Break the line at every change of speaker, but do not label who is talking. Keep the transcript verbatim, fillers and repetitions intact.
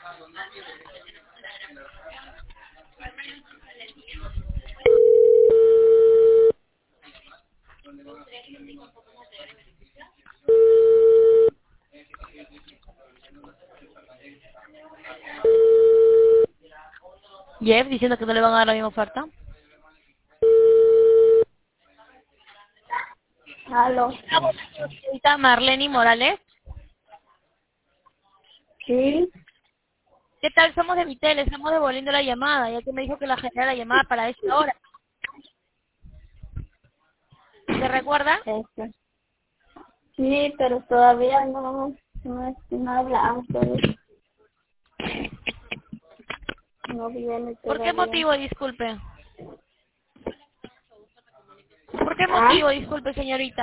Jeff diciendo que no le van a dar la misma oferta.
Aló.
Señorita Marlene Morales.
Sí.
¿Qué tal? Somos de Vitel, estamos devolviendo la llamada, ya que me dijo que la generara la llamada para esta hora. ¿Se recuerda?
Este. Sí, pero todavía no, no, no hablamos. Todavía. No viene
¿Por qué
todavía.
motivo, disculpe? ¿Por qué
¿Ah?
motivo, disculpe, señorita?